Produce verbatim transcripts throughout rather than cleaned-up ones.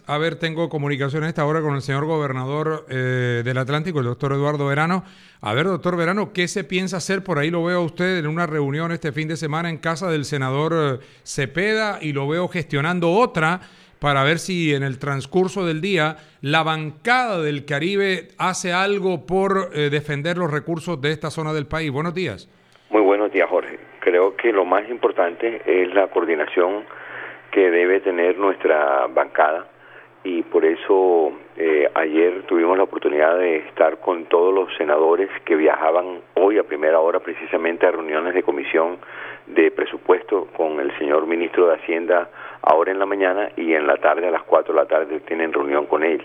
A ver, tengo comunicación a esta hora con el señor gobernador eh, del Atlántico, el doctor Eduardo Verano. A ver, doctor Verano, ¿qué se piensa hacer? Por ahí lo veo a usted en una reunión este fin de semana en casa del senador eh, Cepeda y lo veo gestionando otra para ver si en el transcurso del día la bancada del Caribe hace algo por eh, defender los recursos de esta zona del país. Buenos días. Muy buenos días, Jorge. Creo que lo más importante es la coordinación que debe tener nuestra bancada y por eso eh, ayer tuvimos la oportunidad de estar con todos los senadores que viajaban hoy a primera hora precisamente a reuniones de comisión de presupuesto con el señor ministro de Hacienda ahora en la mañana y en la tarde a las cuatro de la tarde tienen reunión con él.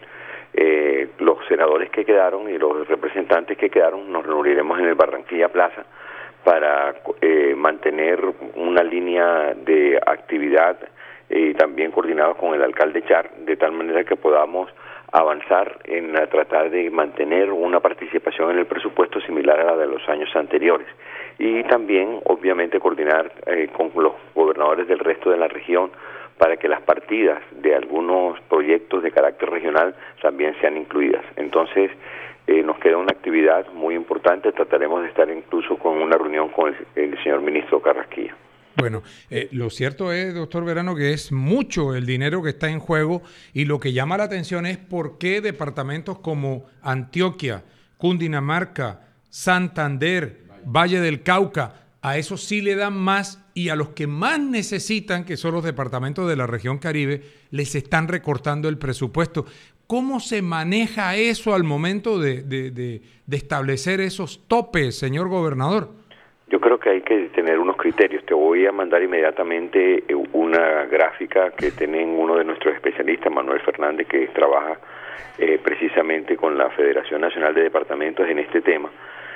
Eh, los senadores que quedaron y los representantes que quedaron nos reuniremos en el Barranquilla Plaza para eh, mantener una línea de actividad y eh, también coordinado con el alcalde Char, de tal manera que podamos avanzar en a tratar de mantener una participación en el presupuesto similar a la de los años anteriores. Y también, obviamente, coordinar eh, con los gobernadores del resto de la región para que las partidas de algunos proyectos de carácter regional también sean incluidas. Entonces, eh, nos queda una actividad muy importante, trataremos de estar incluso con una reunión con el, el señor ministro Carrasquilla. Bueno, eh, lo cierto es, doctor Verano, que es mucho el dinero que está en juego y lo que llama la atención es por qué departamentos como Antioquia, Cundinamarca, Santander, Valle del Cauca, a esos sí le dan más y a los que más necesitan, que son los departamentos de la región Caribe, les están recortando el presupuesto. ¿Cómo se maneja eso al momento de, de, de, de establecer esos topes, señor gobernador? Yo creo que hay que tener unos criterios. Te voy a mandar inmediatamente una gráfica que tienen uno de nuestros especialistas, Manuel Fernández, que trabaja eh, precisamente con la Federación Nacional de Departamentos en este tema,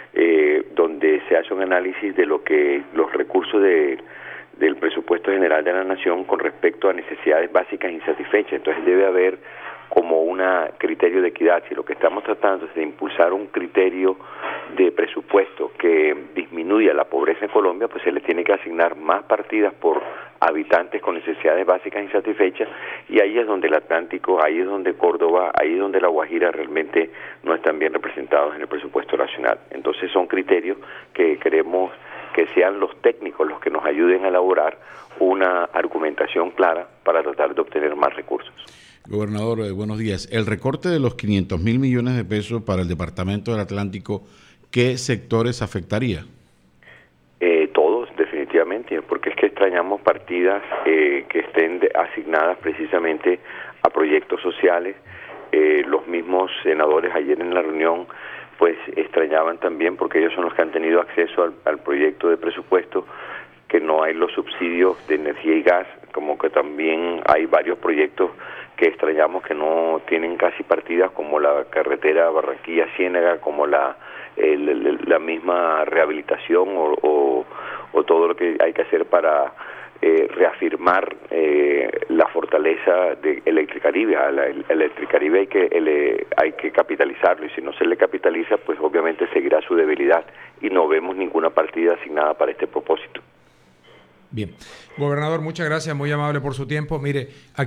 eh, donde se hace un análisis de lo que los recursos de, del presupuesto general de la Nación con respecto a necesidades básicas insatisfechas. Entonces debe haber como un criterio de equidad. Si lo que estamos tratando es de impulsar un criterio de presupuesto que disminuya la pobreza en Colombia, pues se le tiene que asignar más partidas por habitantes con necesidades básicas insatisfechas, y ahí es donde el Atlántico, ahí es donde Córdoba, ahí es donde La Guajira realmente no están bien representados en el presupuesto nacional. Entonces son criterios que queremos que sean los técnicos los que nos ayuden a elaborar una argumentación clara para tratar de obtener más recursos. Gobernador, eh, buenos días. El recorte de los quinientos mil millones de pesos para el Departamento del Atlántico, ¿qué sectores afectaría? Eh, todos, definitivamente, porque es que extrañamos partidas eh, que estén de, asignadas precisamente a proyectos sociales. Eh, los mismos senadores ayer en la reunión pues extrañaban también, porque ellos son los que han tenido acceso al, al proyecto de presupuesto, que no hay los subsidios de energía y gas, como que también hay varios proyectos que extrañamos que no tienen casi partidas, como la carretera Barranquilla-Ciénaga, como la el, la misma rehabilitación o, o, o todo lo que hay que hacer para eh, reafirmar eh, la fortaleza de Electricaribe. A la Electricaribe hay que ele, hay que capitalizarlo, y si no se le capitaliza, pues obviamente seguirá su debilidad, y no vemos ninguna partida asignada para este propósito. Bien. Gobernador, muchas gracias, muy amable por su tiempo. Mire, aquí